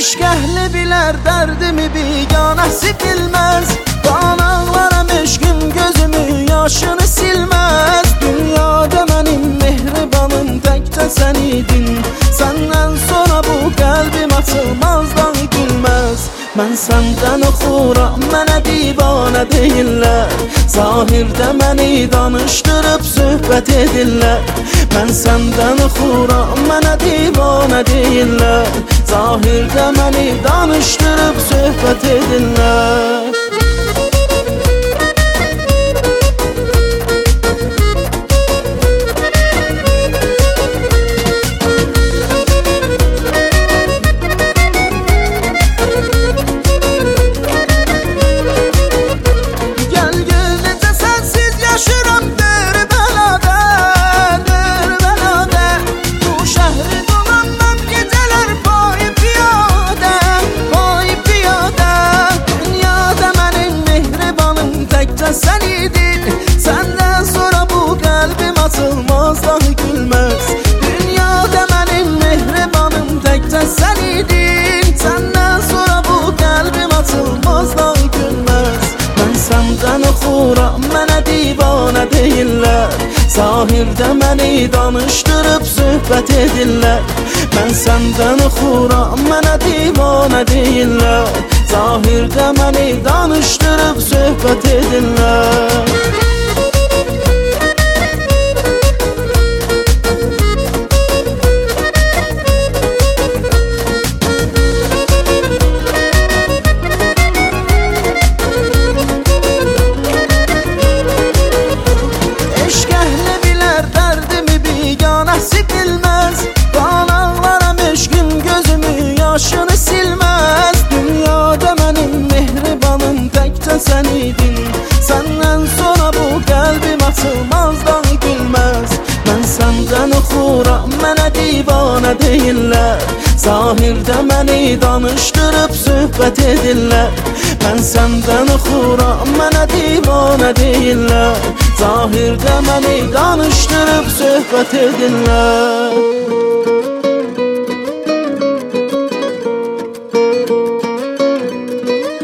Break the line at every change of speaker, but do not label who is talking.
Eşq əhli bilər dərdimi, biganəsi bilməz. Qanaqlarım eşqim gözümü yaşını silməz. Dünyada mənim mehribanım təkcə sən idin. Səndən sonra bu qəlbim açılmazdan gülməz. Mən səndən oxuram, mənə divanə deyirlər. Zahirdə məni danışdırıb söhbət edirlər. Mən səndən oxuram, mənə divanə deyirlər. Zahirdə məni danışdırıb söhbət edirlər. Sen idin, senden sonra bu kalbim açılmazdan gülmez. Dünyada benim mehribanım təkcə sen idin. Senden sonra bu kalbim açılmazdan gülmez. Ben senden oxuram, mənə divanə deyirlər. Zahirdə məni danışdırıb söhbət edirlər. Ben senden oxuram, mənə divanə deyirlər. Zahirdə məni danışdırıb söhbət edirlər. Eşq əhli bilər dərdimi, biganəsi bilməz. Qanaqlarım eşqim gözümü yaşını silməz. Dünyada mənim mehribanım təkcə sən idin. Səndən sonra bu qəlbim açılmazdan gülməz. Mən səndən oxuram, mənə divanə deyirlər. Zahirdə məni danışdırıb söhbət edirlər. Mən səndən oxuram, mənə divanə deyirlər. Zahirdə məni danışdırıb söhbət edirlər.